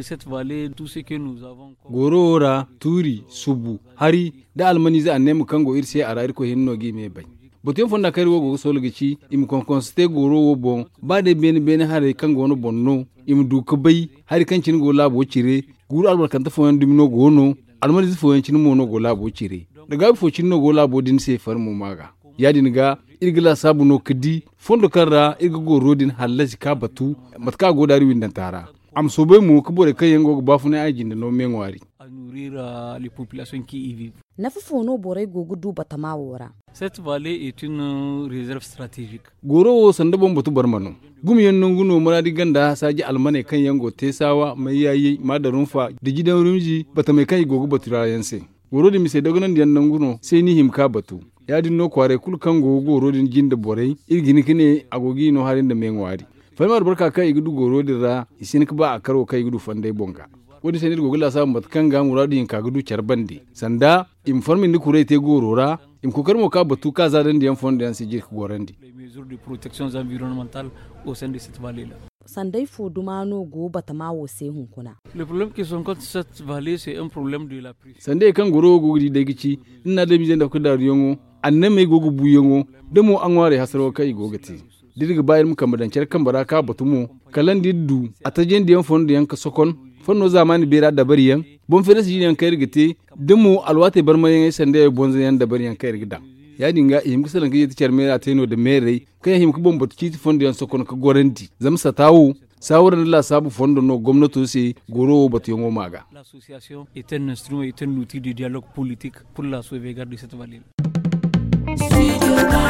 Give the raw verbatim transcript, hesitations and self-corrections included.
de cette vallée, tout ce que nous avons. Gorora, Turi, Subu, Hari, da almani za annem kango irse arair ko hinno gi me bay. Boten fonda kari wo go solo gici im kon konste goro wo bon ba de ben ben hare kango no bonno im du ko bay hari kancin go labo cire guru albal kan ta fo ndimno go no almani zi fo yancin mo no go labo cire daga fo cin no go labo din se far mu maga yadin ga irgila sabu no kidi fondo karra irga go rodin halaji ka batu matka go dari windan tara am sobe mu ko bore kayen go bafuna ajin no menwari À nourrir euh, les populations qui y vivent. Nafufono bore gogu du batama wora. Cette vallée est une euh, réserve stratégique. Goro sanda bon batu barmano. Gum yenno nguno maradi ganda saji almane kan yango tesawa mai yayi madarun fa da gidan rumji bata mai kai gogu batura yanse. Goro di mise dogonan diyan nanguno sai ni himka batu. Ya dinno kware kul kan gogo goro din jinda borai irgini kine agogi no harin da menwari. Falmar barka kai igudu goro dira isin ka ba a karo kai igudu fandai bonga. Wodi senir gogula sa matkan ga muradi in kagudu charbandi sanda informi ni kure te gorora im kokar mo ka batu ka zadan diyan fonde an sijir gorandi Les mesures de protection environnementale au sein de cette vallée là. Sandai fo dumano go batama wo se hunkuna. Le problème qui sont contre cette vallée c'est un problème de la prise. Sande kan goro gogudi de gici ina da mijen da ku da riyongo anname gogu buyongo demo an ware hasaro kai gogati dirga bayar mu kamadan cer kan baraka batumo kalan diddu atajen diyan fonde yan ka sokon fonno zamani bera da bariyan bon fere si yan kayir gite demo alwate barmayen sande bonzo yan da bariyan kayir gida ya dinga ihim kisalan kiye ti cermera teno da mere kay him ko bombo ti fondo yan sokon ka gorandi zamsa tawu sawran la sabu fondo no gomnato si goro batu yango maga. L'association est un instrument, est un outil de dialogue politique pour la sauvegarde de cette vallée.